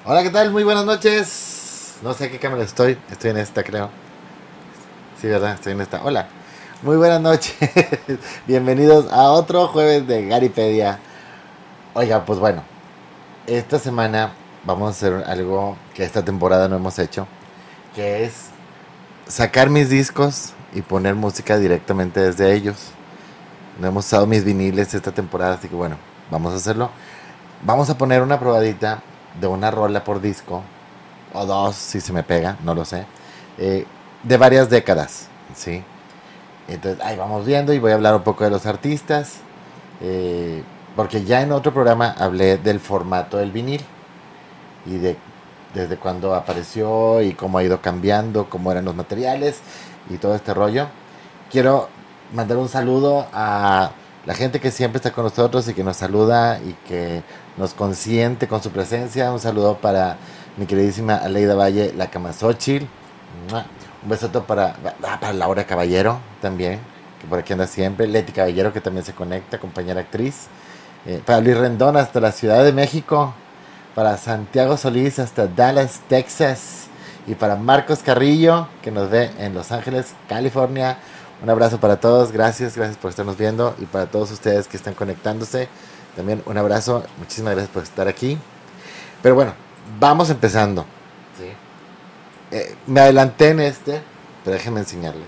Hola, ¿qué tal? Muy buenas noches. No sé qué cámara estoy. Estoy en esta, creo. Sí, ¿verdad? Estoy en esta. Hola. Muy buenas noches. Bienvenidos a otro jueves de Garipedia. Oiga, pues bueno. Esta semana vamos a hacer algo que esta temporada no hemos hecho. Que es sacar mis discos y poner música directamente desde ellos. No hemos usado mis viniles esta temporada, así que bueno, vamos a hacerlo. Vamos a poner una probadita de una rola por disco, o dos si se me pega, no lo sé, eh, de varias décadas, ¿sí? Entonces ahí vamos viendo y voy a hablar un poco de los artistas, porque ya en otro programa hablé del formato del vinil y de desde cuándo apareció y cómo ha ido cambiando, cómo eran los materiales y todo este rollo. Quiero mandar un saludo a la gente que siempre está con nosotros y que nos saluda y que nos consiente con su presencia. Un saludo para mi queridísima Aleida Valle, la Camasochil. Un besote para Laura Caballero también, que por aquí anda siempre. Leti Caballero, que también se conecta, compañera actriz. Para Luis Rendón hasta la Ciudad de México. Para Santiago Solís hasta Dallas, Texas. Y para Marcos Carrillo, que nos ve en Los Ángeles, California. Un abrazo para todos, gracias por estarnos viendo. Y para todos ustedes que están conectándose, también un abrazo, muchísimas gracias por estar aquí. Pero bueno, vamos empezando. ¿Sí? Me adelanté en pero déjenme enseñarles.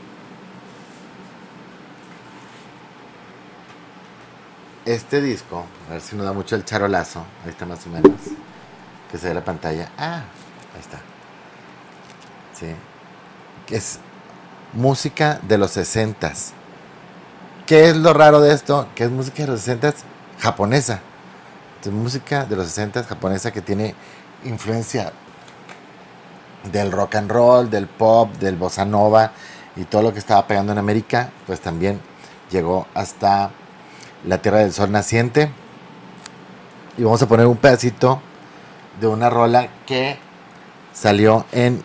Este disco, a ver si nos da mucho el charolazo, ahí está más o menos, que se ve la pantalla. Ah, ahí está. Sí. Que es música de los 60s. ¿Qué es lo raro de esto? Que es música de los 60s japonesa. Es música de los 60s japonesa que tiene influencia del rock and roll, del pop, del bossa nova y todo lo que estaba pegando en América, pues también llegó hasta la Tierra del Sol naciente. Y vamos a poner un pedacito de una rola que salió en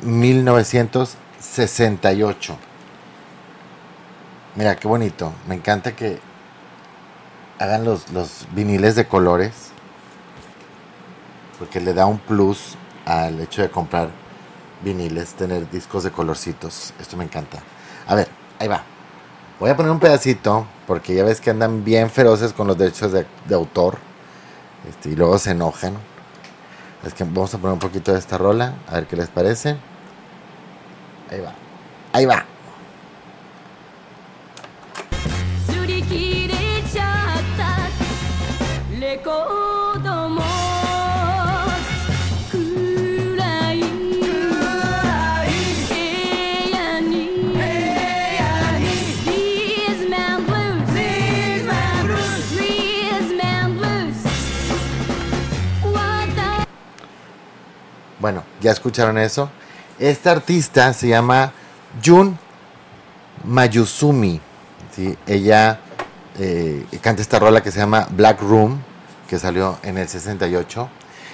1968. Mira, qué bonito. Me encanta que hagan los viniles de colores, porque le da un plus al hecho de comprar viniles, tener discos de colorcitos. Esto me encanta. A ver, ahí va. Voy a poner un pedacito, porque ya ves que andan bien feroces con los derechos de autor, y luego se enojan. Es que vamos a poner un poquito de esta rola, a ver qué les parece. Ahí va. Ahí va. Bueno, ya escucharon eso. Esta artista se llama Jun Mayuzumi. ¿Sí? Ella canta esta rola que se llama Black Room, que salió en el 68.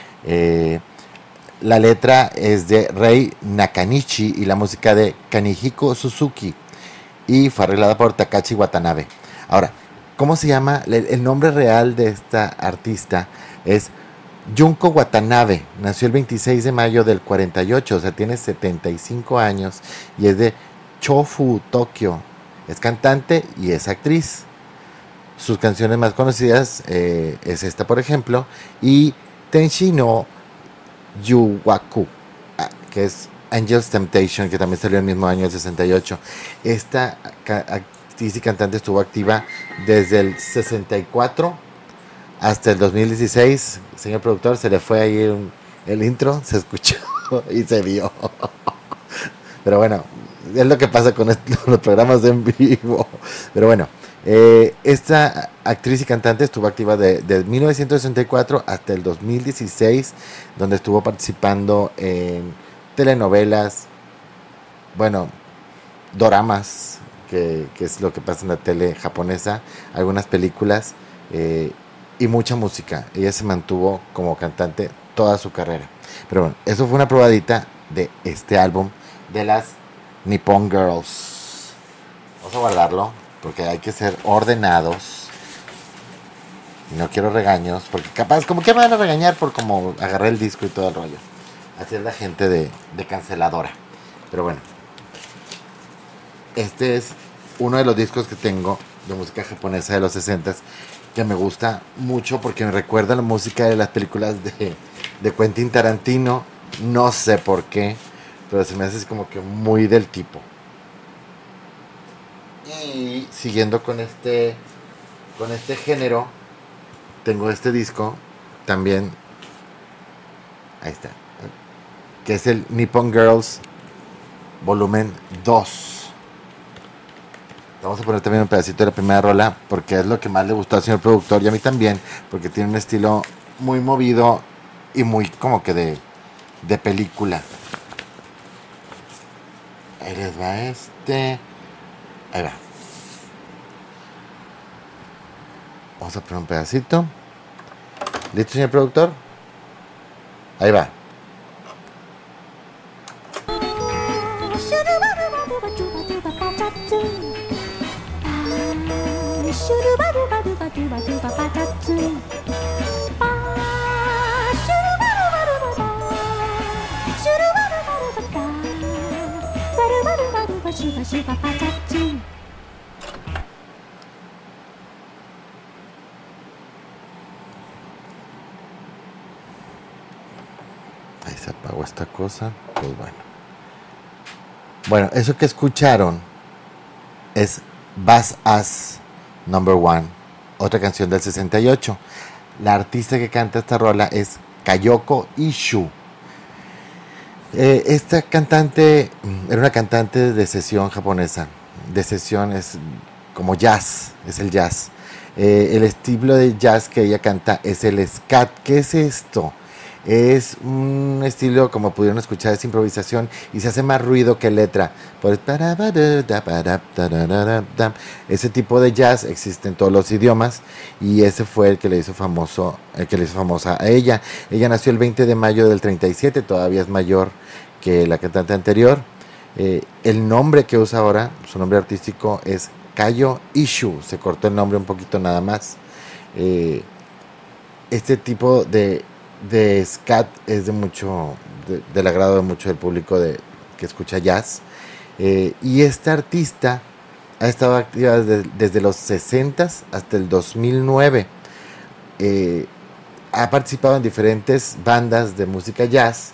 La letra es de Rei Nakanishi y la música de Kanihiko Suzuki. Y fue arreglada por Takashi Watanabe. Ahora, ¿cómo se llama? El nombre real de esta artista es Junko Watanabe. Nació el 26 de mayo del 48, o sea, tiene 75 años y es de Chofu, Tokio. Es cantante y es actriz. Sus canciones más conocidas es esta, por ejemplo, y Tenshi no Yuwaku, que es Angel's Temptation, que también salió el mismo año, el 68. Esta actriz y cantante estuvo activa desde el 64 hasta el 2016. Señor productor, se le fue ahí el intro, se escuchó y se vio. Pero bueno, es lo que pasa con los programas en vivo. Pero bueno, esta actriz y cantante estuvo activa de 1964 hasta el 2016, donde estuvo participando en telenovelas, bueno, doramas, que es lo que pasa en la tele japonesa, algunas películas, y mucha música. Ella se mantuvo como cantante toda su carrera. Pero bueno, eso fue una probadita de este álbum de las Nippon Girls. Vamos a guardarlo porque hay que ser ordenados. No quiero regaños, porque capaz, como que me van a regañar por como agarré el disco y todo el rollo. Así es la gente de canceladora. Pero bueno, este es uno de los discos que tengo de música japonesa de los 60 que me gusta mucho porque me recuerda la música de las películas de Quentin Tarantino. No sé por qué, pero se me hace como que muy del tipo. Y siguiendo con este género, tengo este disco también, ahí está, que es el Nippon Girls volumen 2. Vamos a poner también un pedacito de la primera rola porque es lo que más le gustó al señor productor y a mí también, porque tiene un estilo muy movido y muy como que de película. Ahí les va ahí va. Vamos a poner un pedacito. ¿Listo, señor productor? Ahí va. Ahí se apagó esta cosa. Pues bueno. Bueno, eso que escucharon es Bass Ass Number One, otra canción del 68. La artista que canta esta rola es Kayoko Ishu. Esta cantante era una cantante de sesión japonesa. De sesión es como jazz, es el jazz. El estilo de jazz que ella canta es el scat. ¿Qué es esto? Es un estilo, como pudieron escuchar, es improvisación y se hace más ruido que letra. Ese tipo de jazz existe en todos los idiomas y ese fue el que le hizo famosa a ella. Ella nació el 20 de mayo del 37, todavía es mayor que la cantante anterior. El nombre que usa ahora, su nombre artístico es Kayo Ishu, se cortó el nombre un poquito nada más. Este tipo de scat es del agrado de mucho del público que escucha jazz, y esta artista ha estado activa desde los 60 hasta el 2009. Ha participado en diferentes bandas de música jazz,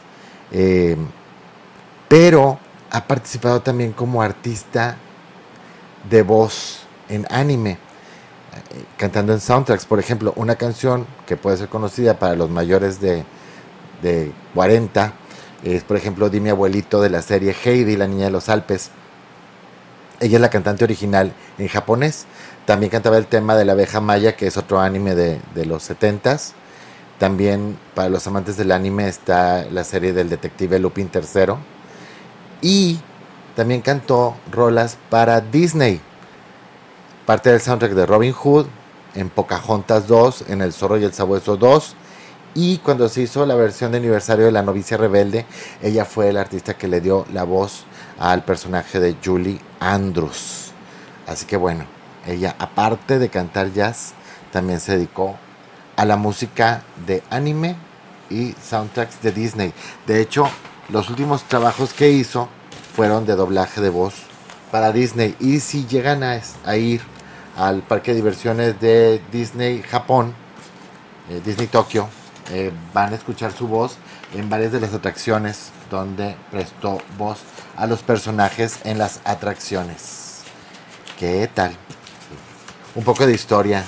pero ha participado también como artista de voz en anime, cantando en soundtracks. Por ejemplo, una canción que puede ser conocida para los mayores de 40 es, por ejemplo, Dime Abuelito, de la serie Heidi, la niña de los Alpes. Ella es la cantante original en japonés. También cantaba el tema de la abeja maya, que es otro anime de los 70s. También para los amantes del anime está la serie del detective Lupin III. Y también cantó rolas para Disney. Parte del soundtrack de Robin Hood, en Pocahontas 2, en El Zorro y el Sabueso 2. Y cuando se hizo la versión de aniversario de La Novicia Rebelde, ella fue la artista que le dio la voz al personaje de Julie Andrews. Así que bueno, ella, aparte de cantar jazz, también se dedicó a la música de anime y soundtracks de Disney. De hecho, los últimos trabajos que hizo fueron de doblaje de voz para Disney. Y si llegan a ir al parque de diversiones de Disney Japón, Disney Tokio, van a escuchar su voz en varias de las atracciones donde prestó voz a los personajes en las atracciones. ¿Qué tal? Un poco de historia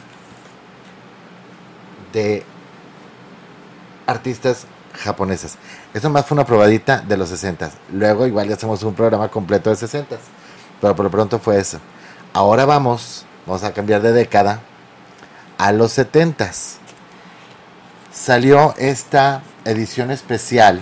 de artistas japonesas. Eso más fue una probadita de los 60. Luego igual ya hacemos un programa completo de 60. Pero por lo pronto fue eso. Ahora vamos a cambiar de década a los 70s. Salió esta edición especial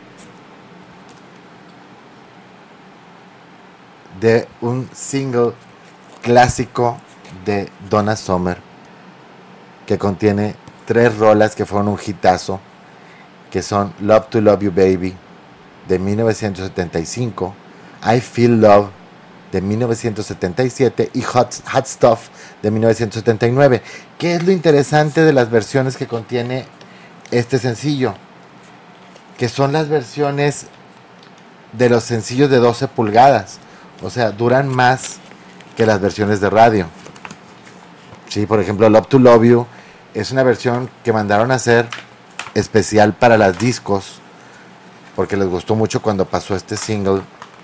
de un single clásico de Donna Summer que contiene 3 rolas que fueron un hitazo, que son Love to Love You Baby de 1975, I Feel Love de 1977 y Hot Stuff de 1979. ¿Qué es lo interesante de las versiones que contiene este sencillo? Que son las versiones de los sencillos de 12 pulgadas. O sea, duran más que las versiones de radio. Sí, por ejemplo, Love to Love You es una versión que mandaron a hacer especial para las discos, porque les gustó mucho cuando pasó este single.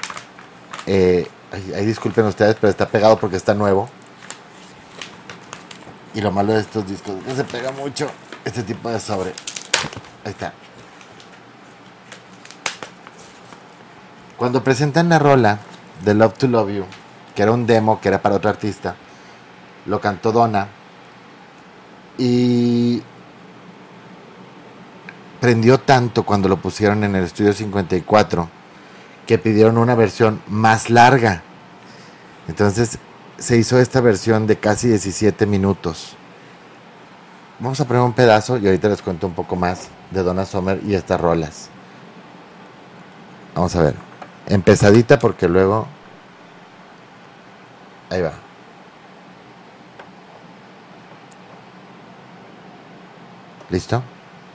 Ahí disculpen ustedes, pero está pegado porque está nuevo. Y lo malo de estos discos es que se pega mucho este tipo de sobre. Ahí está. Cuando presentan la rola de Love to Love You, que era un demo, que era para otro artista, lo cantó Donna y prendió tanto cuando lo pusieron en el estudio 54 que pidieron una versión más larga. Entonces se hizo esta versión de casi 17 minutos. Vamos a poner un pedazo y ahorita les cuento un poco más de Donna Summer y estas rolas. Vamos a ver, empezadita porque luego ahí va. ¿Listo?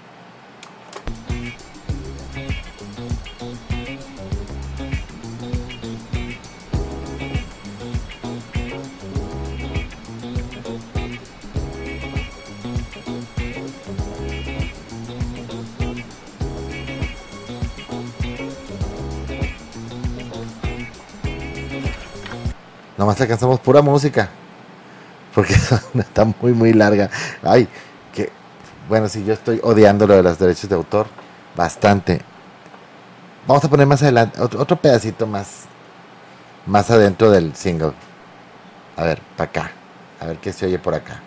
Nomás le alcanzamos pura música, porque está muy muy larga. Ay, que bueno, sí, yo estoy odiando lo de los derechos de autor bastante. Vamos a poner más adelante otro pedacito más adentro del single. A ver, para acá. A ver qué se oye por acá.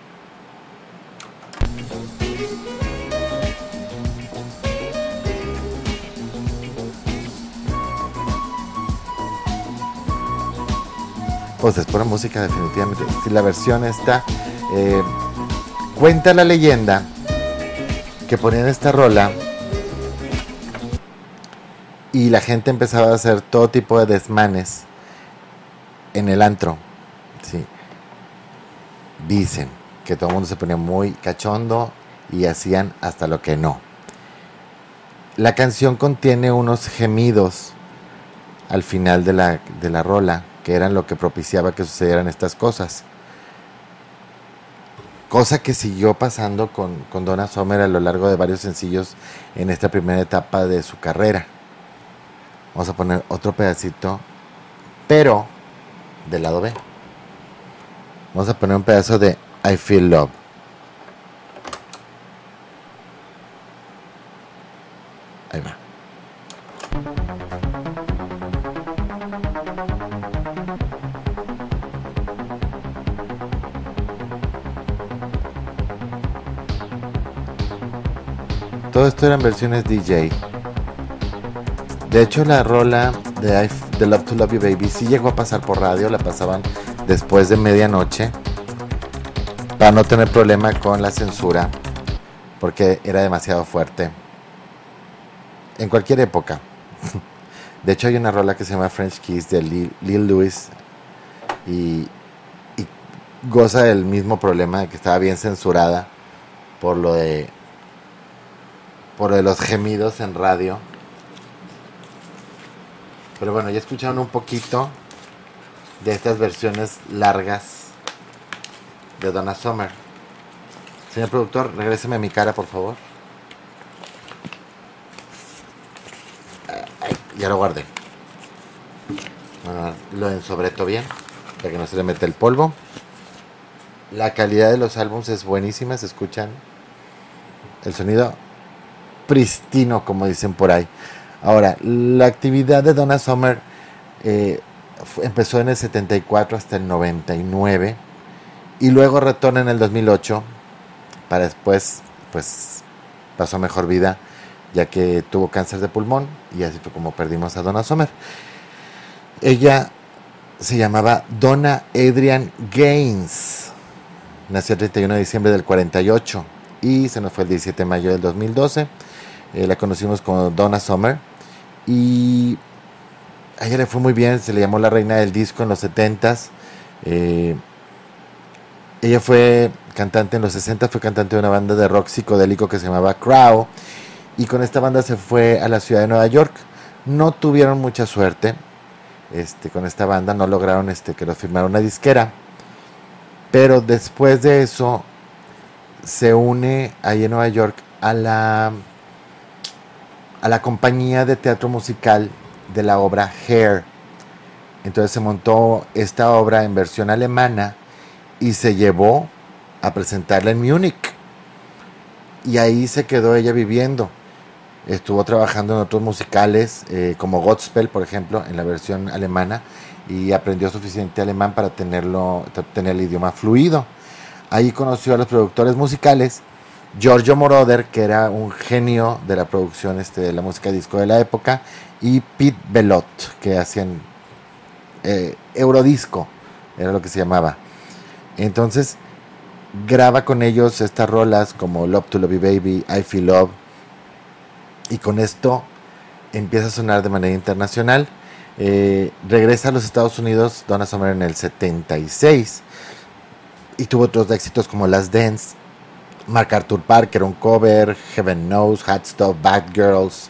Pues es pura música, definitivamente. Si la versión está... cuenta la leyenda que ponían esta rola y la gente empezaba a hacer todo tipo de desmanes en el antro. Sí. Dicen que todo el mundo se ponía muy cachondo y hacían hasta lo que no. La canción contiene unos gemidos al final de la rola, que eran lo que propiciaba que sucedieran estas cosas. Cosa que siguió pasando con Donna Summer a lo largo de varios sencillos en esta primera etapa de su carrera. Vamos a poner otro pedacito, pero del lado B. Vamos a poner un pedazo de I Feel Love. Ahí va. Todo esto eran versiones DJ. De hecho, la rola de Love to Love You Baby sí llegó a pasar por radio. La pasaban después de medianoche para no tener problema con la censura, porque era demasiado fuerte en cualquier época. De hecho, hay una rola que se llama French Kiss de Lil Louis y goza del mismo problema de que estaba bien censurada por lo de los gemidos en radio. Pero bueno, ya escucharon un poquito de estas versiones largas de Donna Summer. Señor productor, regréseme a mi cara, por favor. Ya lo guardé. Bueno, lo ensobreto bien para que no se le mete el polvo. La calidad de los álbumes es buenísima. Se escuchan el sonido pristino, como dicen por ahí. Ahora, la actividad de Donna Summer empezó en el 74 hasta el 99 y luego retorna en el 2008 para después, pues, pasó mejor vida ya que tuvo cáncer de pulmón y así fue como perdimos a Donna Summer. Ella se llamaba Donna Adrienne Gaines, nació el 31 de diciembre del 48 y se nos fue el 17 de mayo del 2012. La conocimos como Donna Summer y A ella le fue muy bien, se le llamó la reina del disco en los 70s. Ella fue cantante en los 60, fue cantante de una banda de rock psicodélico que se llamaba Crow, y con esta banda se fue a la ciudad de Nueva York. No tuvieron mucha suerte con esta banda, no lograron que los firmara una disquera, pero después de eso se une ahí en Nueva York a la compañía de teatro musical de la obra Hair. Entonces se montó esta obra en versión alemana y se llevó a presentarla en Múnich, y ahí se quedó ella viviendo. Estuvo trabajando en otros musicales como Godspell, por ejemplo, en la versión alemana, y aprendió suficiente alemán para tener el idioma fluido. Ahí conoció a los productores musicales, Giorgio Moroder, que era un genio de la producción de la música disco de la época, y Pete Belot, que hacían Eurodisco, era lo que se llamaba. Entonces graba con ellos estas rolas como Love to Love You Baby, I Feel Love, y con esto empieza a sonar de manera internacional. Regresa a los Estados Unidos Donna Summer en el 76 y tuvo otros éxitos como Last Dance, MacArthur Park, un cover, Heaven Knows, Hot Stuff, Bad Girls,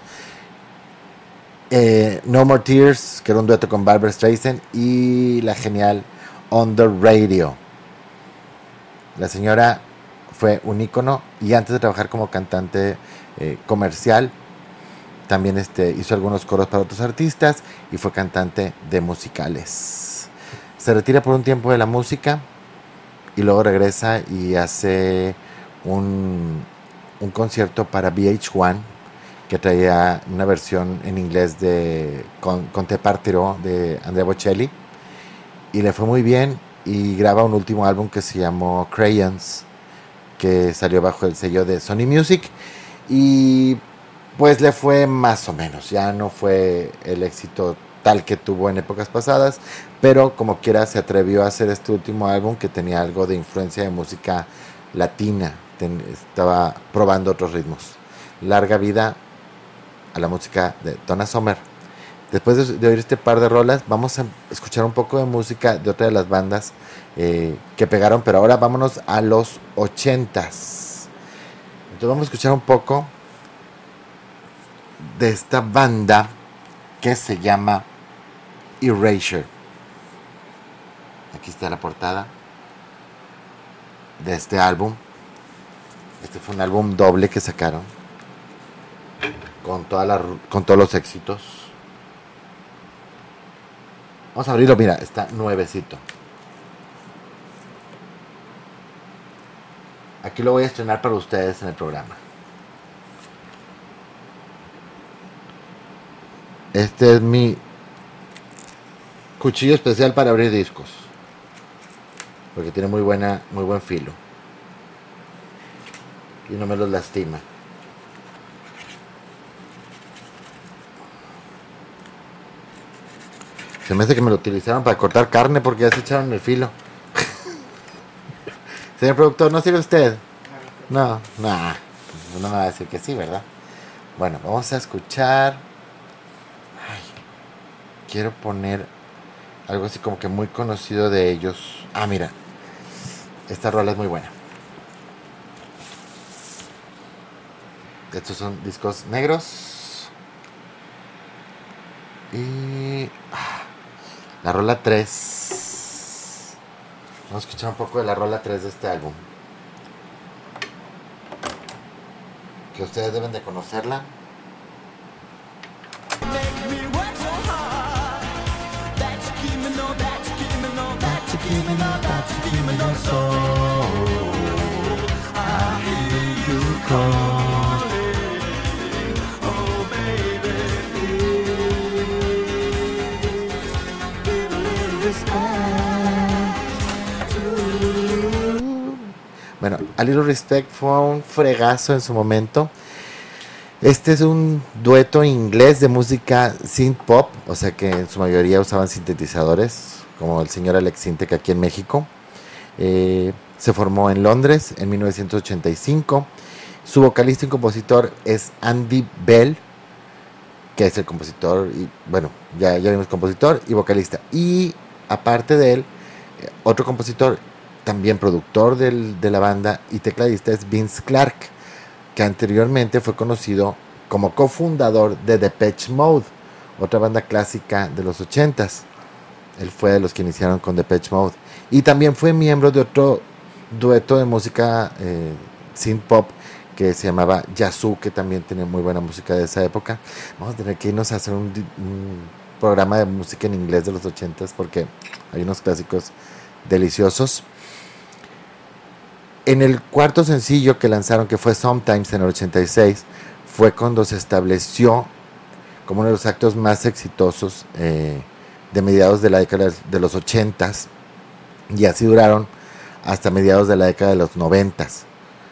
No More Tears, que era un dueto con Barbra Streisand, y la genial On the Radio. La señora fue un ícono, y antes de trabajar como cantante comercial, también hizo algunos coros para otros artistas y fue cantante de musicales. Se retira por un tiempo de la música y luego regresa y hace un concierto para VH1, que traía una versión en inglés de Con Te Partirò de Andrea Bocelli, y le fue muy bien, y graba un último álbum que se llamó Crayons, que salió bajo el sello de Sony Music, y pues le fue más o menos. Ya no fue el éxito tal que tuvo en épocas pasadas, pero como quiera se atrevió a hacer este último álbum que tenía algo de influencia de música latina, estaba probando otros ritmos. Larga vida a la música de Donna Summer. Después de oír este par de rolas, vamos a escuchar un poco de música de otra de las bandas que pegaron, pero ahora vámonos a los 80s. Entonces vamos a escuchar un poco de esta banda que se llama Erasure. Aquí está la portada de este álbum. Este fue un álbum doble que sacaron con todos los éxitos. Vamos a abrirlo, mira, está nuevecito. Aquí lo voy a estrenar para ustedes en el programa. Este es mi cuchillo especial para abrir discos, porque tiene muy buen filo y no me los lastima. Se me hace que me lo utilizaron para cortar carne, porque ya se echaron el filo. Señor productor, ¿no sirve usted? No me va a decir que sí, ¿verdad? Bueno, vamos a escuchar. Quiero poner algo así como que muy conocido de ellos. Ah, mira, esta rola es muy buena. Estos son discos negros. Y la rola 3. Vamos a escuchar un poco de la rola 3 de este álbum, que ustedes deben de conocerla. Bueno, A Little Respect fue un fregazo en su momento. Este es un dueto inglés de música synth pop, o sea que en su mayoría usaban sintetizadores, como el señor Alex Sintek aquí en México. Se formó en Londres en 1985. Su vocalista y compositor es Andy Bell, que es el compositor, y bueno, ya vimos compositor y vocalista. Y aparte de él, otro compositor, también productor de la banda y tecladista es Vince Clarke, que anteriormente fue conocido como cofundador de Depeche Mode, otra banda clásica de los 80s. Él fue de los que iniciaron con Depeche Mode. Y también fue miembro de otro dueto de música synth pop que se llamaba Yazoo, que también tenía muy buena música de esa época. Vamos a tener que irnos a hacer un programa de música en inglés de los 80s porque hay unos clásicos deliciosos. En el cuarto sencillo que lanzaron, que fue Sometimes en el 86, fue cuando se estableció como uno de los actos más exitosos de mediados de la década de los 80s, y así duraron hasta mediados de la década de los 90s.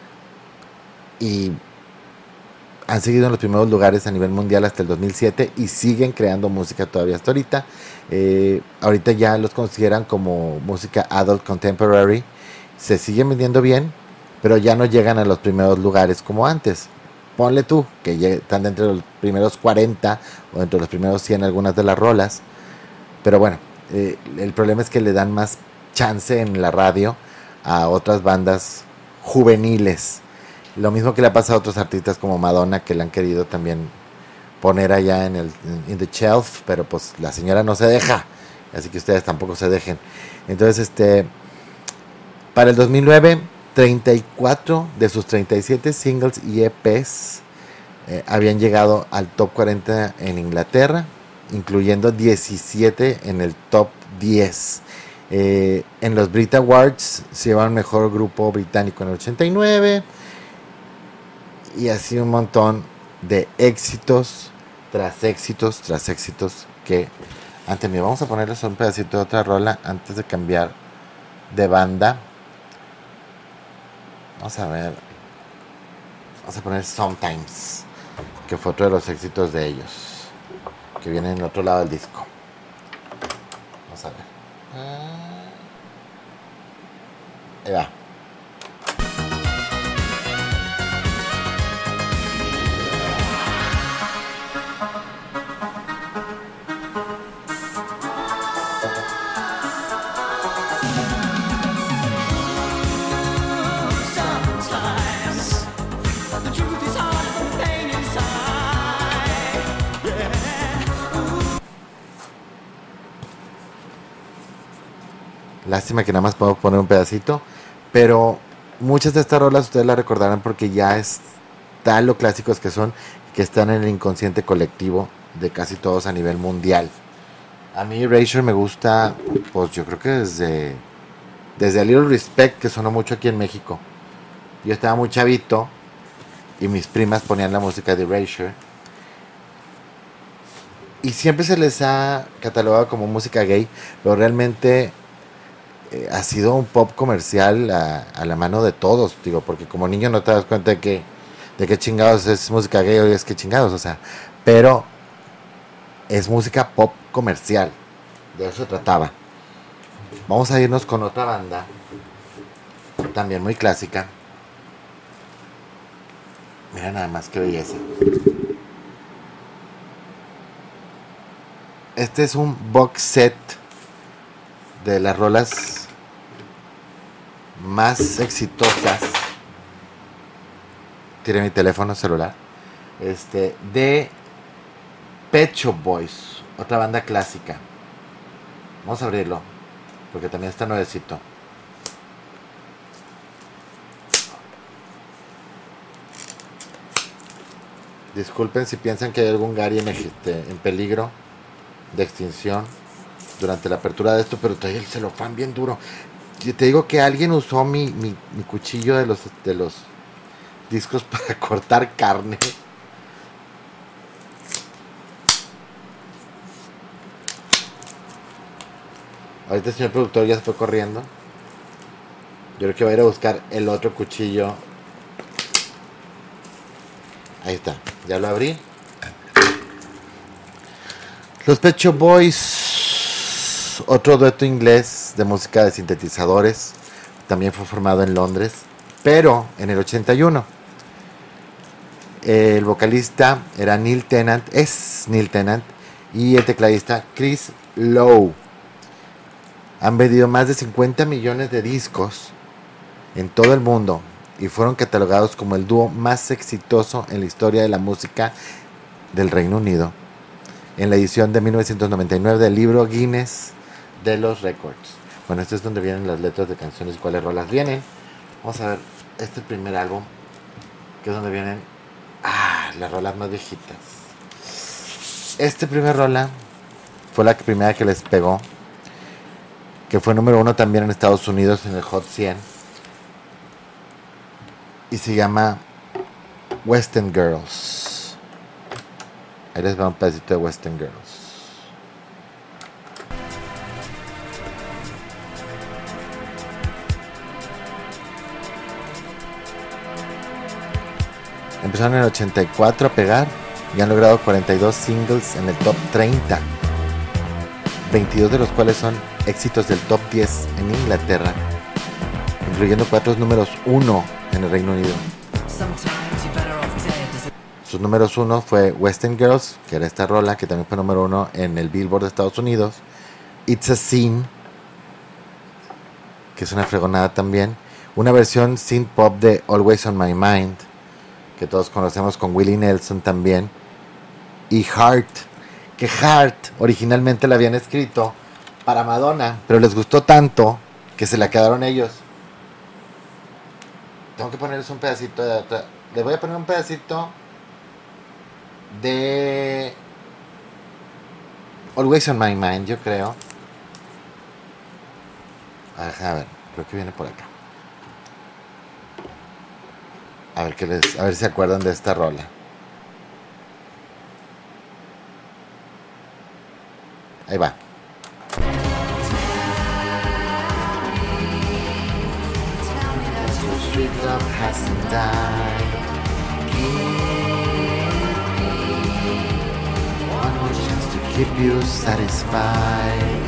Y han seguido en los primeros lugares a nivel mundial hasta el 2007 y siguen creando música todavía hasta ahorita. Ahorita ya los consideran como música adult contemporary. Se siguen vendiendo bien, pero ya no llegan a los primeros lugares como antes. Ponle tú que están dentro de los primeros 40 o dentro de los primeros 100 algunas de las rolas. Pero bueno, el problema es que le dan más chance en la radio a otras bandas juveniles. Lo mismo que le ha pasado a otros artistas como Madonna, que le han querido también poner allá in the shelf, pero pues la señora no se deja, así que ustedes tampoco se dejen. Entonces, para el 2009, 34 de sus 37 singles y EPs habían llegado al top 40 en Inglaterra, incluyendo 17 en el top 10. En los Brit Awards se llevaron mejor grupo británico en el 89, y así un montón de éxitos tras éxitos tras éxitos que han tenido. Vamos a ponerles un pedacito de otra rola antes de cambiar de banda. Vamos a ver, vamos a poner Sometimes, que fue otro de los éxitos de ellos, que viene en el otro lado del disco. Vamos a ver. Ahí va. Lástima que nada más podemos poner un pedacito, pero muchas de estas rolas ustedes las recordarán porque ya están lo clásicos que son, que están en el inconsciente colectivo de casi todos a nivel mundial. A mí Erasure me gusta, pues yo creo que desde A Little Respect, que sonó mucho aquí en México. Yo estaba muy chavito y mis primas ponían la música de Erasure, y siempre se les ha catalogado como música gay, pero realmente ha sido un pop comercial a la mano de todos, digo, porque como niño no te das cuenta de que chingados es música gay o es que chingados, o sea, pero es música pop comercial, de eso se trataba. Vamos a irnos con otra banda, también muy clásica. Mira nada más qué belleza. Este es un box set de las rolas más exitosas. Tiré mi teléfono celular. De Pet Shop Boys, otra banda clásica. Vamos a abrirlo, porque también está nuevecito. Disculpen si piensan que hay algún Gary en peligro de extinción durante la apertura de esto, pero trae el celofán bien duro. Yo te digo que alguien usó mi cuchillo de los discos para cortar carne. Ahorita el señor productor ya se fue corriendo. Yo creo que va a ir a buscar el otro cuchillo. Ahí está, ya lo abrí. Los Pet Shop Boys, otro dueto inglés de música de sintetizadores, también fue formado en Londres, pero en el 81. El vocalista era Neil Tennant, es Neil Tennant, y el tecladista Chris Lowe. Han vendido más de 50 millones de discos en todo el mundo y fueron catalogados como el dúo más exitoso en la historia de la música del Reino Unido en la edición de 1999 del libro Guinness de los Récords. Bueno, esto es donde vienen las letras de canciones y cuáles rolas vienen. Vamos a ver este primer álbum, que es donde vienen las rolas más viejitas. Este primer rola fue la primera que les pegó, que fue número 1 también en Estados Unidos en el Hot 100, y se llama Western Girls. Ahí les va un pedacito de Western Girls. Empezaron en el 84 a pegar y han logrado 42 singles en el top 30, 22 de los cuales son éxitos del top 10 en Inglaterra, incluyendo 4 números 1 en el Reino Unido. Sus números 1 fue Western Girls, que era esta rola, que también fue número 1 en el Billboard de Estados Unidos. It's a Sin, que es una fregonada también. Una versión synth pop de Always on My Mind, que todos conocemos con Willie Nelson también. Y Heart, que Heart originalmente la habían escrito para Madonna, pero les gustó tanto que se la quedaron ellos. Tengo que ponerles un pedacito de otra. Les voy a poner un pedacito de Always on My Mind, yo creo. A ver, creo que viene por acá. A ver si se acuerdan de esta rola. Ahí va. Keep you satisfied.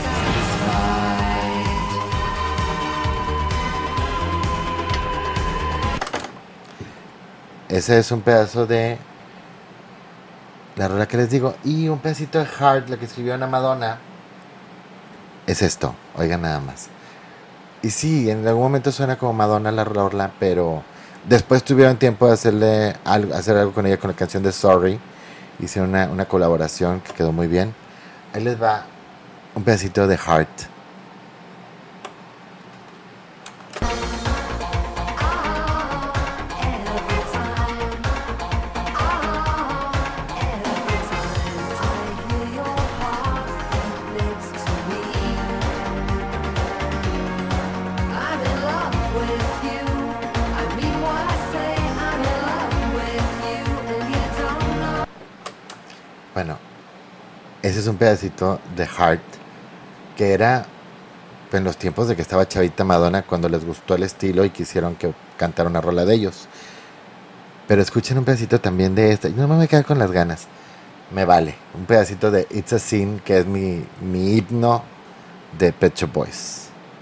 Ese es un pedazo de la rola que les digo. Y un pedacito de Heart, la que escribió Ana Madonna. Es esto, oigan nada más. Y sí, en algún momento suena como Madonna la rola, pero después tuvieron tiempo de hacer algo con ella con la canción de Sorry. Hicieron una colaboración que quedó muy bien. Ahí les va un pedacito de Heart. Bueno, ese es un pedacito de Heart, que era en los tiempos de que estaba chavita Madonna, cuando les gustó el estilo y quisieron que cantara una rola de ellos. Pero escuchen un pedacito también de esta. No me voy a quedar con las ganas. Me vale. Un pedacito de It's a Sin, que es mi himno de Pet Shop Boys.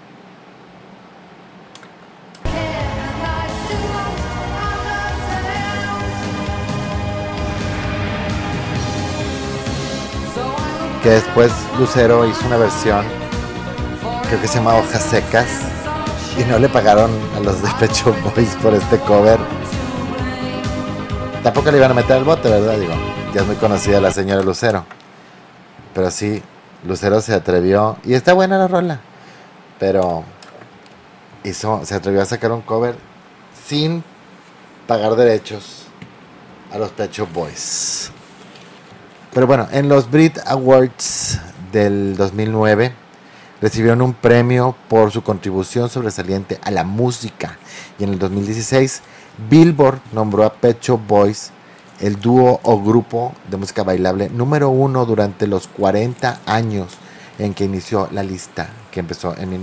Que después Lucero hizo una versión, creo que se llama Hojas Secas, y no le pagaron a los de Pet Shop Boys por este cover. Tampoco le iban a meter al bote, ¿verdad? Digo, ya es muy conocida la señora Lucero, pero sí, Lucero se atrevió, y está buena la rola, pero se atrevió a sacar un cover sin pagar derechos a los Pet Shop Boys. Pero bueno, en los Brit Awards del 2009 recibieron un premio por su contribución sobresaliente a la música. Y en el 2016, Billboard nombró a Pet Shop Boys el dúo o grupo de música bailable número 1 durante los 40 años en que inició la lista, que empezó en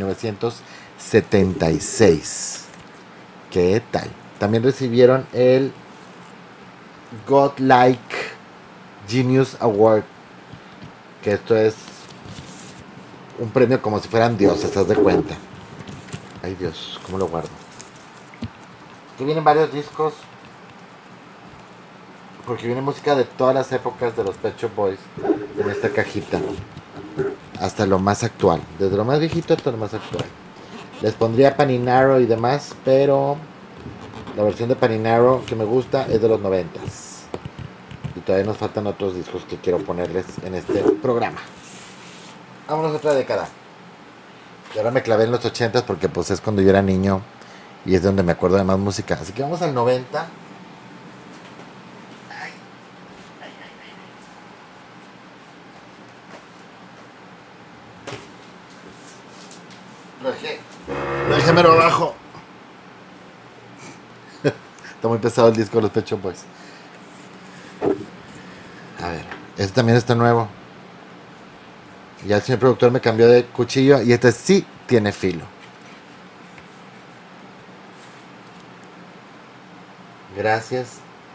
1976. ¿Qué tal? También recibieron el Godlike Genius Award, que esto es un premio como si fueran dioses, ¿te das de cuenta? Ay Dios, ¿cómo lo guardo? Aquí vienen varios discos porque viene música de todas las épocas de los Pet Shop Boys en esta cajita, hasta lo más actual, desde lo más viejito hasta lo más actual. Les pondría Paninaro y demás, pero la versión de Paninaro que me gusta es de los 90s. Y todavía nos faltan otros discos que quiero ponerles en este programa. Vámonos a otra década. Y ahora me clavé en los 80s porque pues es cuando yo era niño y es donde me acuerdo de más música. Así que vamos al 90. Lo dejé mero abajo. Está muy pesado el disco de los Pet Shop Boys. A ver, este también está nuevo. Ya el señor productor me cambió de cuchillo y este sí tiene filo. Gracias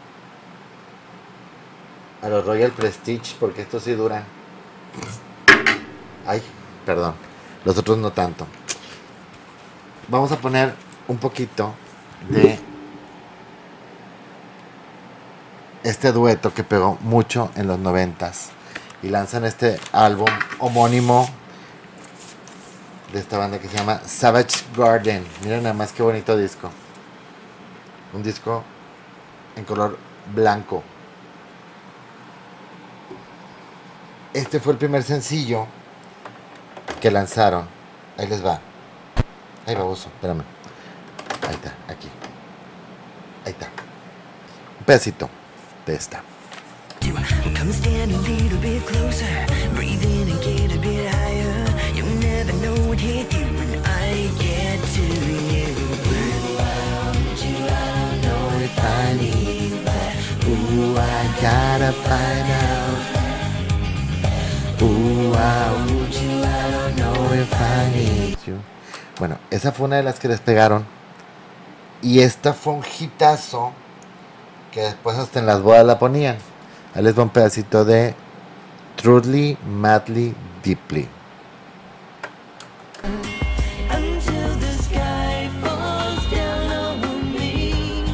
a los Royal Prestige, porque estos sí duran. Ay, perdón. Los otros no tanto. Vamos a poner un poquito de este dueto que pegó mucho en los 90s. Y lanzan este álbum homónimo de esta banda que se llama Savage Garden. Miren nada más qué bonito disco. Un disco en color blanco. Este fue el primer sencillo que lanzaron. Ahí les va. Ahí baboso, espérame. Ahí está, aquí. Ahí está. Un pedacito de esta. Come stand a little bit closer, breathe in and get a bit higher. You'll never know what hit you when I get to you. I don't know if I need that. Ooh, I gotta find out. Ooh, I don't know if I need you. Bueno, esa fue una de las que les pegaron. Y esta fue un hitazo que después hasta en las bodas la ponían. Ahí les va un pedacito de Truly, Madly, Deeply. Until the sky falls down on me,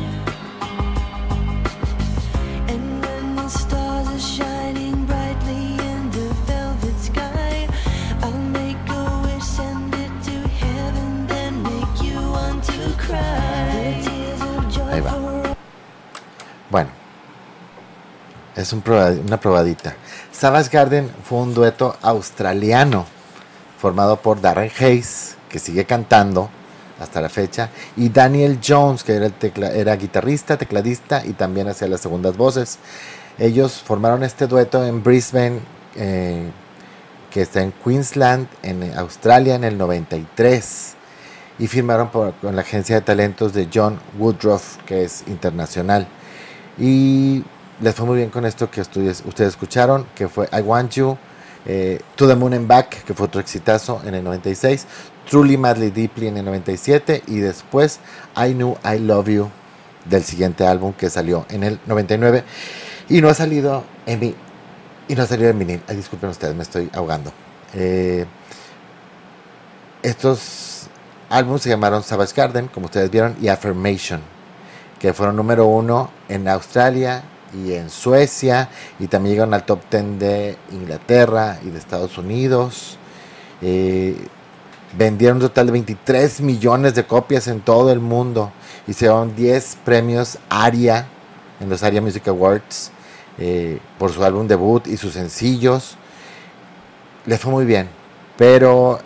and when the stars are shining brightly in the velvet sky, I'll make a wish, send it to heaven, then make you want to cry. The tears of joy. Ahí va. Bueno. Es una probadita. Savage Garden fue un dueto australiano formado por Darren Hayes, que sigue cantando hasta la fecha, y Daniel Jones, que era guitarrista, tecladista y también hacía las segundas voces. Ellos formaron este dueto en Brisbane, que está en Queensland, en Australia, en el 93, y firmaron con la agencia de talentos de John Woodruff, que es internacional. Y les fue muy bien con esto que ustedes escucharon, que fue I Want You, To the Moon and Back, que fue otro exitazo en el 96, Truly, Madly, Deeply en el 97, y después I Knew I Love You del siguiente álbum que salió en el 99 y no ha salido en vinil. Ay, disculpen ustedes, me estoy ahogando. Estos álbumes se llamaron Savage Garden, como ustedes vieron, y Affirmation, que fueron número 1 en Australia y en Suecia, y también llegaron al top 10 de Inglaterra y de Estados Unidos. Vendieron un total de 23 millones de copias en todo el mundo y se llevaron 10 premios ARIA en los ARIA Music Awards por su álbum debut y sus sencillos. Les fue muy bien, pero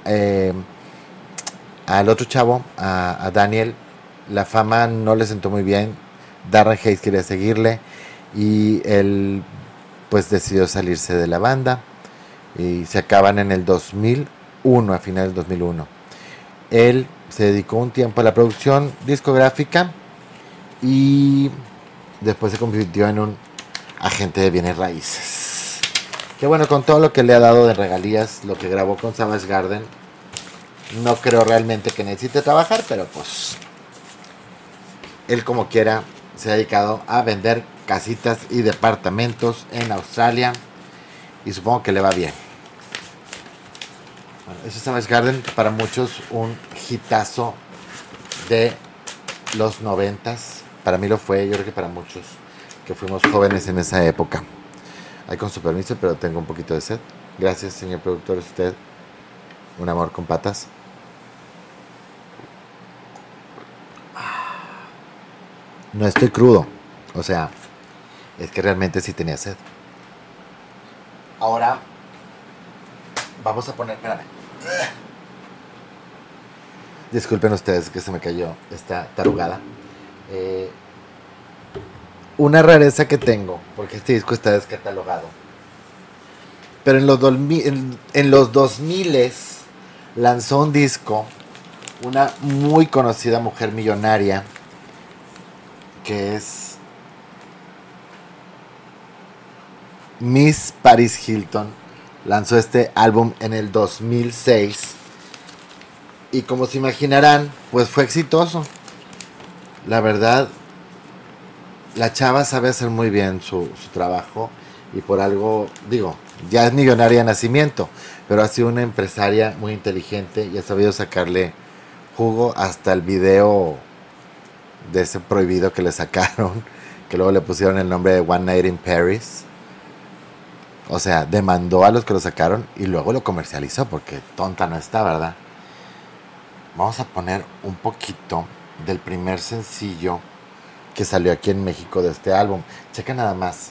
al otro chavo, a Daniel, la fama no le sentó muy bien. Darren Hayes quería seguirle y él pues decidió salirse de la banda y se acaban en el 2001, a finales del 2001. Él se dedicó un tiempo a la producción discográfica y después se convirtió en un agente de bienes raíces. Que bueno, con todo lo que le ha dado de regalías, lo que grabó con Savage Garden, no creo realmente que necesite trabajar, pero pues él como quiera se ha dedicado a vender casitas y departamentos en Australia y supongo que le va bien. Bueno, eso es Savage Garden, para muchos un hitazo de los 90s. Para mí lo fue, yo creo que para muchos que fuimos jóvenes en esa época. Ay, con su permiso, pero tengo un poquito de sed. Gracias, señor productor, es usted un amor con patas. No estoy crudo, o sea, es que realmente sí tenía sed. Ahora vamos a poner, espérame. Disculpen ustedes que se me cayó esta tarugada. Una rareza que tengo, porque este disco está descatalogado. Pero en los 2000 lanzó un disco una muy conocida mujer millonaria que es Miss Paris Hilton. Lanzó este álbum en el 2006 y como se imaginarán, pues fue exitoso. La verdad, la chava sabe hacer muy bien su trabajo y por algo, digo, ya es millonaria de nacimiento, pero ha sido una empresaria muy inteligente y ha sabido sacarle jugo hasta el video de ese prohibido que le sacaron, que luego le pusieron el nombre de One Night in Paris. O sea, demandó a los que lo sacaron y luego lo comercializó porque tonta no está, ¿verdad? Vamos a poner un poquito del primer sencillo que salió aquí en México de este álbum. Checa nada más.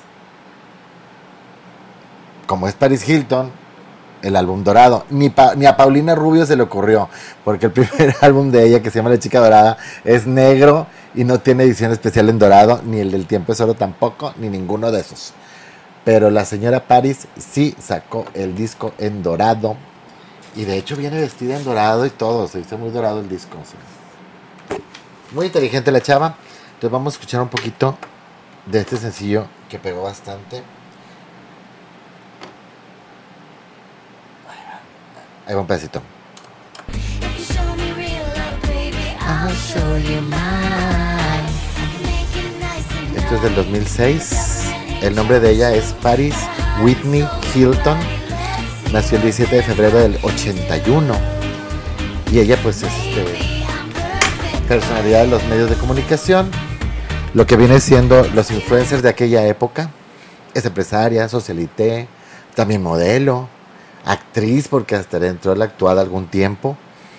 Como es Paris Hilton, el álbum dorado. Ni a Paulina Rubio se le ocurrió, porque el primer álbum de ella, que se llama La Chica Dorada, es negro y no tiene edición especial en dorado, ni el del Tiempo es Oro tampoco, ni ninguno de esos. Pero la señora Paris sí sacó el disco en dorado. Y de hecho viene vestida en dorado y todo. Se dice muy dorado el disco. ¿Sí? Muy inteligente la chava. Entonces vamos a escuchar un poquito de este sencillo que pegó bastante. Ahí va un pedacito. Esto es del 2006. El nombre de ella es Paris Whitney Hilton. Nació el 17 de febrero del 81. Y ella pues es personalidad de los medios de comunicación. Lo que viene siendo los influencers de aquella época. Es empresaria, socialité, también modelo, actriz, porque hasta le entró a la actuada algún tiempo.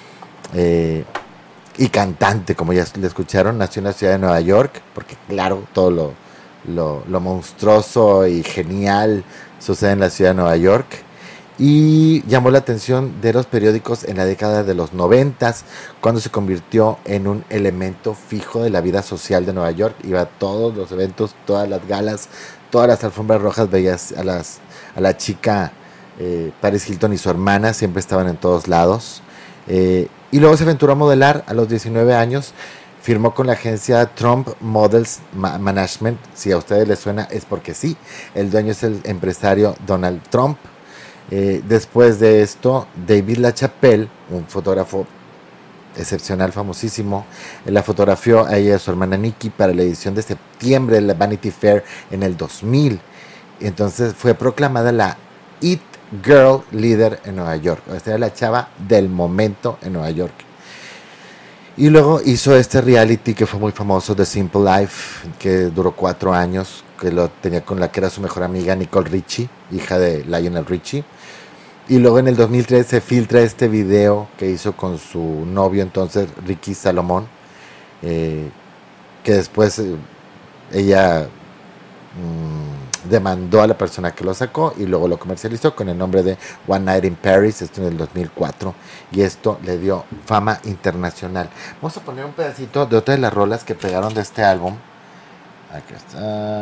Y cantante, como ya le escucharon. Nació en la ciudad de Nueva York, porque claro, todo lo monstruoso y genial sucede en la ciudad de Nueva York. Y llamó la atención de los periódicos en la década de los 90, cuando se convirtió en un elemento fijo de la vida social de Nueva York. Iba a todos los eventos, todas las galas, todas las alfombras rojas. Veías a la chica Paris Hilton y su hermana, siempre estaban en todos lados. Y luego se aventuró a modelar a los 19 años. Firmó con la agencia Trump Models Management. Si a ustedes les suena, es porque sí. El dueño es el empresario Donald Trump. Después de esto, David LaChapelle, un fotógrafo excepcional, famosísimo, la fotografió a ella y a su hermana Nikki para la edición de septiembre de la Vanity Fair en el 2000. Entonces fue proclamada la It Girl líder en Nueva York. Esta era la chava del momento en Nueva York. Y luego hizo este reality que fue muy famoso, The Simple Life, que duró 4 años, que lo tenía con la que era su mejor amiga, Nicole Richie, hija de Lionel Richie. Y luego en el 2003 se filtra este video que hizo con su novio entonces, Ricky Salomón, que después ella demandó a la persona que lo sacó y luego lo comercializó con el nombre de One Night in Paris, esto en el 2004, y esto le dio fama internacional. Vamos a poner un pedacito de otra de las rolas que pegaron de este álbum. Aquí está.